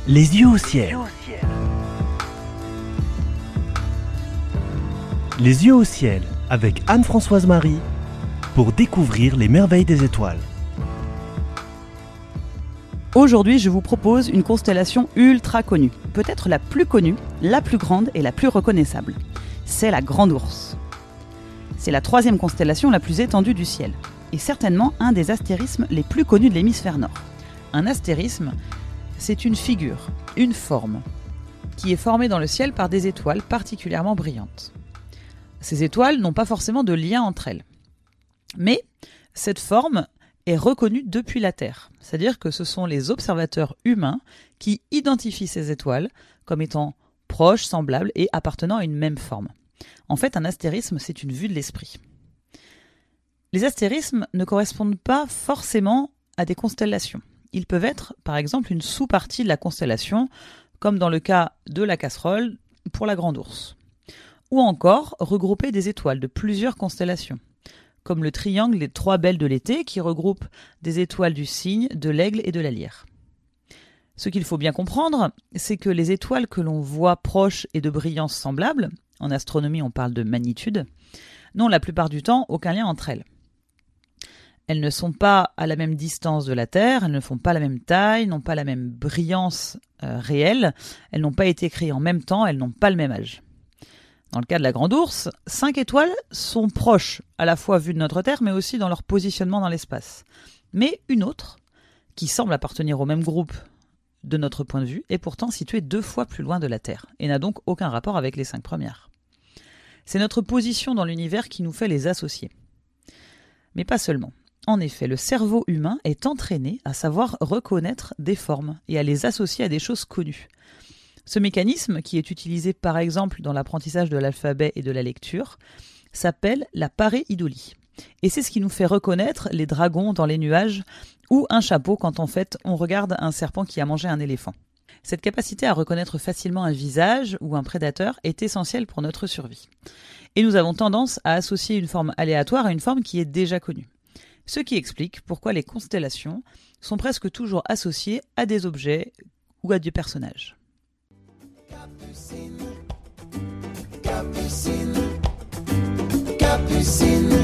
Les yeux au ciel. Les yeux au ciel avec Anne-Françoise Marie pour découvrir les merveilles des étoiles. Aujourd'hui, je vous propose une constellation ultra connue, peut-être la plus connue, la plus grande et la plus reconnaissable. C'est la Grande Ourse. C'est la troisième constellation la plus étendue du ciel, et certainement un des astérismes les plus connus de l'hémisphère nord. Un astérisme, c'est une figure, une forme, qui est formée dans le ciel par des étoiles particulièrement brillantes. Ces étoiles n'ont pas forcément de lien entre elles. Mais cette forme est reconnue depuis la Terre, c'est-à-dire que ce sont les observateurs humains qui identifient ces étoiles comme étant proches, semblables et appartenant à une même forme. En fait, un astérisme, c'est une vue de l'esprit. Les astérismes ne correspondent pas forcément à des constellations. Ils peuvent être, par exemple, une sous-partie de la constellation, comme dans le cas de la casserole pour la Grande Ourse. Ou encore regrouper des étoiles de plusieurs constellations, comme le triangle des trois belles de l'été qui regroupe des étoiles du Cygne, de l'Aigle et de la Lyre. Ce qu'il faut bien comprendre, c'est que les étoiles que l'on voit proches et de brillance semblable, en astronomie on parle de magnitude, n'ont la plupart du temps aucun lien entre elles. Elles ne sont pas à la même distance de la Terre, elles ne font pas la même taille, n'ont pas la même brillance réelle, elles n'ont pas été créées en même temps, elles n'ont pas le même âge. Dans le cas de la Grande Ourse, 5 étoiles sont proches, à la fois vues de notre Terre, mais aussi dans leur positionnement dans l'espace. Mais une autre, qui semble appartenir au même groupe de notre point de vue, est pourtant située 2 fois plus loin de la Terre, et n'a donc aucun rapport avec les 5 premières. C'est notre position dans l'univers qui nous fait les associer. Mais pas seulement. En effet, le cerveau humain est entraîné à savoir reconnaître des formes et à les associer à des choses connues. Ce mécanisme, qui est utilisé par exemple dans l'apprentissage de l'alphabet et de la lecture, s'appelle la pareidolie. Et c'est ce qui nous fait reconnaître les dragons dans les nuages ou un chapeau quand en fait on regarde un serpent qui a mangé un éléphant. Cette capacité à reconnaître facilement un visage ou un prédateur est essentielle pour notre survie. Et nous avons tendance à associer une forme aléatoire à une forme qui est déjà connue. Ce qui explique pourquoi les constellations sont presque toujours associées à des objets ou à des personnages. Capucine, Capucine, Capucine.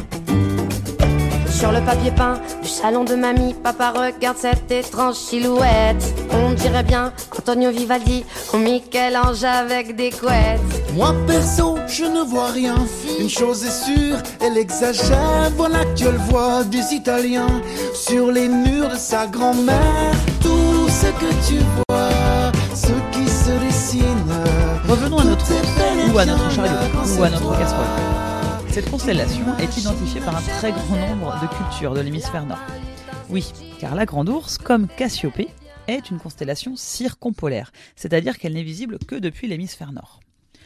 Sur le papier peint du salon de mamie, papa regarde cette étrange silhouette. On dirait bien Antonio Vivaldi ou Michel-Ange avec des couettes. Moi perso, je ne vois rien. Une chose est sûre, elle exagère. Voilà que je le vois des Italiens sur les murs de sa grand-mère. Tout ce que tu vois, ce qui se dessine. Revenons à notre ours, ou à notre chariot, ou à notre casserole. Cette constellation est identifiée par un très grand nombre de cultures de l'hémisphère nord. Oui, car la Grande Ourse, comme Cassiopée, est une constellation circumpolaire, c'est-à-dire qu'elle n'est visible que depuis l'hémisphère nord.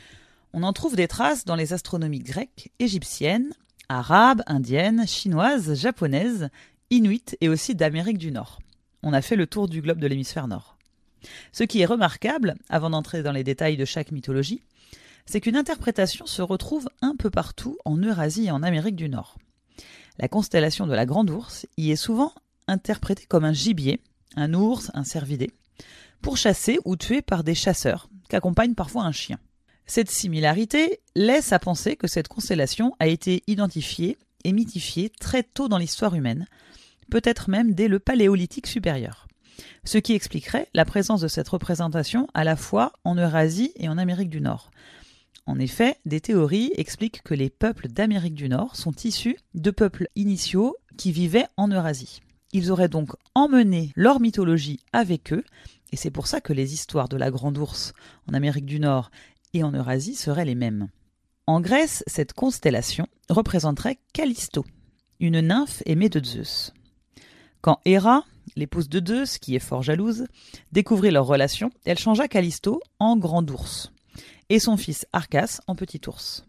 On en trouve des traces dans les astronomies grecques, égyptiennes, arabes, indiennes, chinoises, japonaises, inuites et aussi d'Amérique du Nord. On a fait le tour du globe de l'hémisphère nord. Ce qui est remarquable, avant d'entrer dans les détails de chaque mythologie, c'est qu'une interprétation se retrouve un peu partout en Eurasie et en Amérique du Nord. La constellation de la Grande Ourse y est souvent interprétée comme un gibier, un ours, un cervidé, pour chasser ou tuer par des chasseurs, qu'accompagne parfois un chien. Cette similarité laisse à penser que cette constellation a été identifiée et mythifiée très tôt dans l'histoire humaine, peut-être même dès le Paléolithique supérieur. Ce qui expliquerait la présence de cette représentation à la fois en Eurasie et en Amérique du Nord. En effet, des théories expliquent que les peuples d'Amérique du Nord sont issus de peuples initiaux qui vivaient en Eurasie. Ils auraient donc emmené leur mythologie avec eux, et c'est pour ça que les histoires de la Grande Ourse en Amérique du Nord et en Eurasie seraient les mêmes. En Grèce, cette constellation représenterait Callisto, une nymphe aimée de Zeus. Quand Héra, l'épouse de Zeus, qui est fort jalouse, découvrit leur relation, elle changea Callisto en Grande Ourse et son fils Arcas en Petit Ours.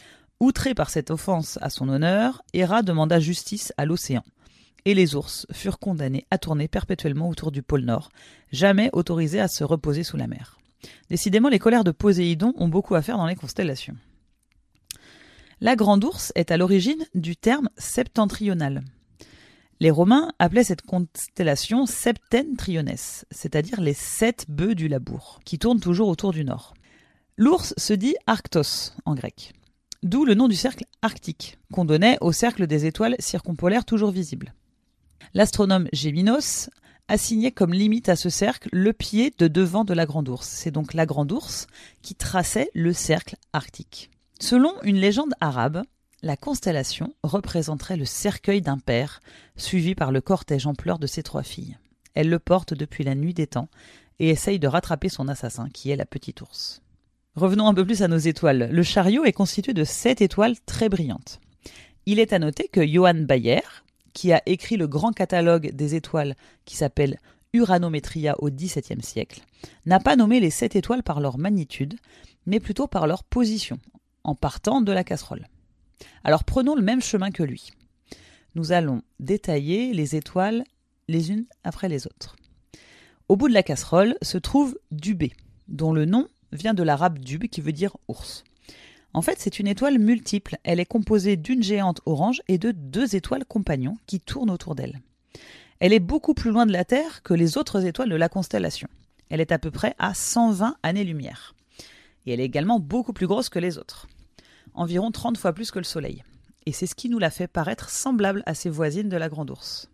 Outré par cette offense à son honneur, Héra demanda justice à l'océan, et les ours furent condamnés à tourner perpétuellement autour du pôle Nord, jamais autorisés à se reposer sous la mer. Décidément, les colères de Poséidon ont beaucoup à faire dans les constellations. La Grande Ourse est à l'origine du terme septentrional. Les Romains appelaient cette constellation Septentriones, c'est-à-dire les 7 bœufs du labour, qui tournent toujours autour du nord. L'ours se dit Arctos en grec, d'où le nom du cercle arctique, qu'on donnait au cercle des étoiles circumpolaires toujours visibles. L'astronome Géminos assignait comme limite à ce cercle le pied de devant de la grande ourse. C'est donc la grande ourse qui traçait le cercle arctique. Selon une légende arabe, la constellation représenterait le cercueil d'un père, suivi par le cortège en pleurs de ses 3 filles. Elle le porte depuis la nuit des temps et essaye de rattraper son assassin, qui est la petite ours. Revenons un peu plus à nos étoiles. Le chariot est constitué de 7 étoiles très brillantes. Il est à noter que Johann Bayer, qui a écrit le grand catalogue des étoiles qui s'appelle Uranometria au XVIIe siècle, n'a pas nommé les 7 étoiles par leur magnitude, mais plutôt par leur position, en partant de la casserole. Alors prenons le même chemin que lui. Nous allons détailler les étoiles les unes après les autres. Au bout de la casserole se trouve Dubé, dont le nom vient de l'arabe dub qui veut dire ours. En fait, c'est une étoile multiple. Elle est composée d'une géante orange et de 2 étoiles compagnons qui tournent autour d'elle. Elle est beaucoup plus loin de la Terre que les autres étoiles de la constellation. Elle est à peu près à 120 années-lumière. Et elle est également beaucoup plus grosse que les autres. Environ 30 fois plus que le Soleil. Et c'est ce qui nous la fait paraître semblable à ses voisines de la Grande Ourse.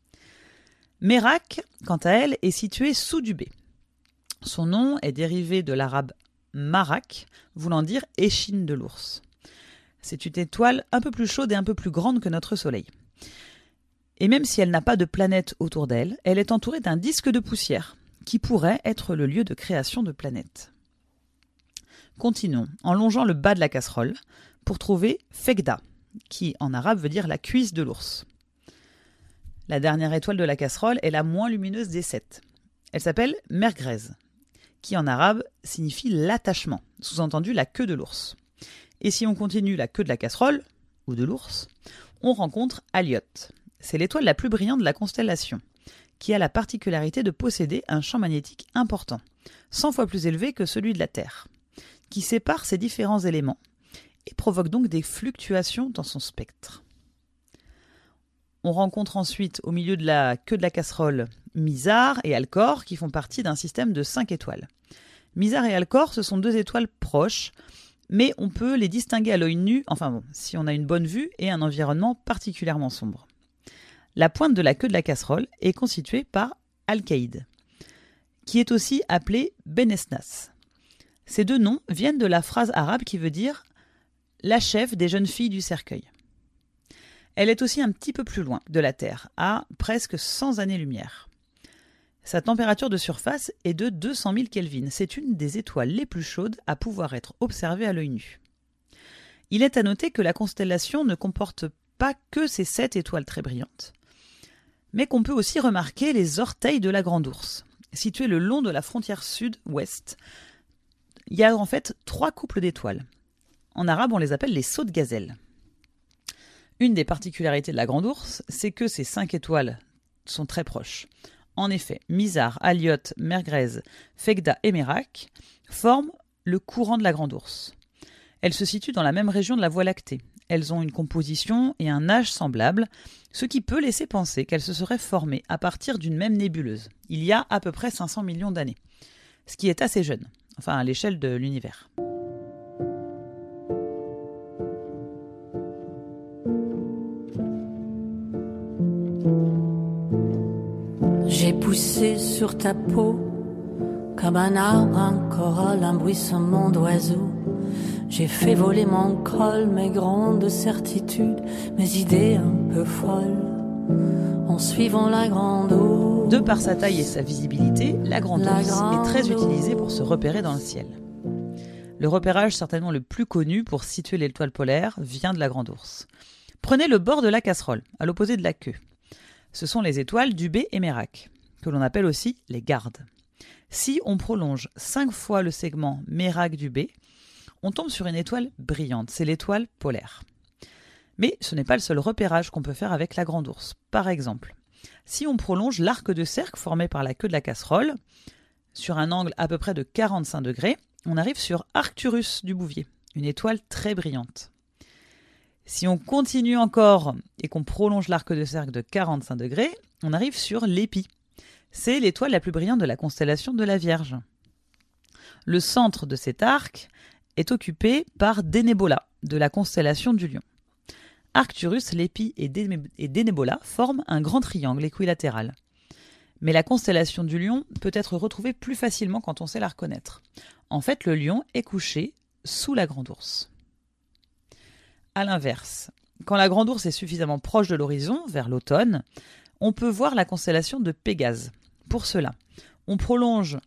Mérac, quant à elle, est située sous Dubé. Son nom est dérivé de l'arabe Marak, voulant dire échine de l'ours. C'est une étoile un peu plus chaude et un peu plus grande que notre Soleil. Et même si elle n'a pas de planète autour d'elle, elle est entourée d'un disque de poussière, qui pourrait être le lieu de création de planètes. Continuons, en longeant le bas de la casserole, pour trouver Fegda, qui en arabe veut dire la cuisse de l'ours. La dernière étoile de la casserole est la moins lumineuse des 7. Elle s'appelle Mergrez, qui en arabe signifie l'attachement, sous-entendu la queue de l'ours. Et si on continue la queue de la casserole, ou de l'ours, on rencontre Alliot. C'est l'étoile la plus brillante de la constellation, qui a la particularité de posséder un champ magnétique important, 100 fois plus élevé que celui de la Terre, qui sépare ces différents éléments et provoque donc des fluctuations dans son spectre. On rencontre ensuite, au milieu de la queue de la casserole, Mizar et Alcor, qui font partie d'un système de 5 étoiles. Mizar et Alcor, ce sont 2 étoiles proches, mais on peut les distinguer à l'œil nu, si on a une bonne vue et un environnement particulièrement sombre. La pointe de la queue de la casserole est constituée par Alcaïde, qui est aussi appelé Benesnas. Ces 2 noms viennent de la phrase arabe qui veut dire « la chef des jeunes filles du cercueil ». Elle est aussi un petit peu plus loin de la Terre, à presque 100 années-lumière. Sa température de surface est de 200 000 Kelvin. C'est une des étoiles les plus chaudes à pouvoir être observée à l'œil nu. Il est à noter que la constellation ne comporte pas que ces 7 étoiles très brillantes, mais qu'on peut aussi remarquer les orteils de la Grande Ourse. Situés le long de la frontière sud-ouest, il y a en fait 3 couples d'étoiles. En arabe, on les appelle les sauts de gazelle. Une des particularités de la Grande Ourse, c'est que ces 5 étoiles sont très proches. En effet, Mizar, Alliot, Mergrez, Fegda et Mérac forment le courant de la Grande Ourse. Elles se situent dans la même région de la Voie lactée. Elles ont une composition et un âge semblables, ce qui peut laisser penser qu'elles se seraient formées à partir d'une même nébuleuse, il y a à peu près 500 millions d'années, ce qui est assez jeune, à l'échelle de l'univers. J'ai poussé sur ta peau comme un arbre, un corolle, un bruissement d'oiseaux. J'ai fait voler mon col, mes grandes certitudes, mes idées un peu folles, en suivant la grande eau. De par sa taille et sa visibilité, la Grande Ourse est très utilisée pour se repérer dans le ciel. Le repérage certainement le plus connu pour situer l'étoile polaire vient de la Grande Ourse. Prenez le bord de la casserole, à l'opposé de la queue. Ce sont les étoiles Dubé et Mérac, que l'on appelle aussi les gardes. Si on prolonge 5 fois le segment Mérac-Dubé, on tombe sur une étoile brillante, c'est l'étoile polaire. Mais ce n'est pas le seul repérage qu'on peut faire avec la Grande Ourse. Par exemple, si on prolonge l'arc de cercle formé par la queue de la casserole, sur un angle à peu près de 45 degrés, on arrive sur Arcturus du Bouvier, une étoile très brillante. Si on continue encore et qu'on prolonge l'arc de cercle de 45 degrés, on arrive sur l'Épi. C'est l'étoile la plus brillante de la constellation de la Vierge. Le centre de cet arc est occupé par Denebola, de la constellation du Lion. Arcturus, l'Épi et Denebola forment un grand triangle équilatéral. Mais la constellation du Lion peut être retrouvée plus facilement quand on sait la reconnaître. En fait, le Lion est couché sous la Grande Ourse. A l'inverse, quand la Grande Ourse est suffisamment proche de l'horizon, vers l'automne, on peut voir la constellation de Pégase. Pour cela, on prolonge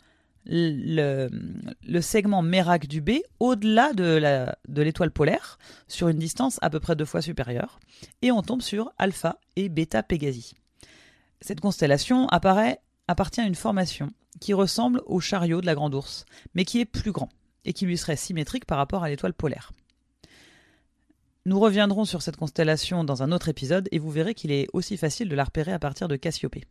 le segment Mérac du B au-delà de l'étoile polaire, sur une distance à peu près 2 fois supérieure, et on tombe sur Alpha et Beta Pégasi. Cette constellation appartient à une formation qui ressemble au chariot de la Grande Ourse, mais qui est plus grand, et qui lui serait symétrique par rapport à l'étoile polaire. Nous reviendrons sur cette constellation dans un autre épisode, et vous verrez qu'il est aussi facile de la repérer à partir de Cassiopée.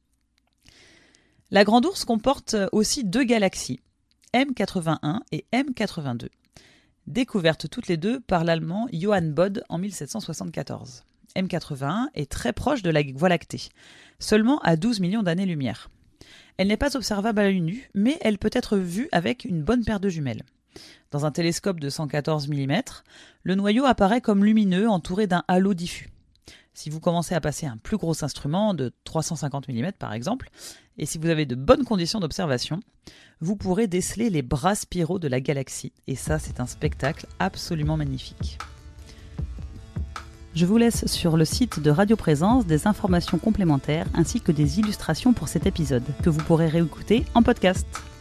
La Grande Ourse comporte aussi 2 galaxies, M81 et M82, découvertes toutes les deux par l'allemand Johann Bode en 1774. M81 est très proche de la Voie lactée, seulement à 12 millions d'années-lumière. Elle n'est pas observable à l'œil nu, mais elle peut être vue avec une bonne paire de jumelles. Dans un télescope de 114 mm, le noyau apparaît comme lumineux entouré d'un halo diffus. Si vous commencez à passer un plus gros instrument de 350 mm par exemple, et si vous avez de bonnes conditions d'observation, vous pourrez déceler les bras spiraux de la galaxie. Et ça, c'est un spectacle absolument magnifique. Je vous laisse sur le site de Radio Présence des informations complémentaires ainsi que des illustrations pour cet épisode, que vous pourrez réécouter en podcast.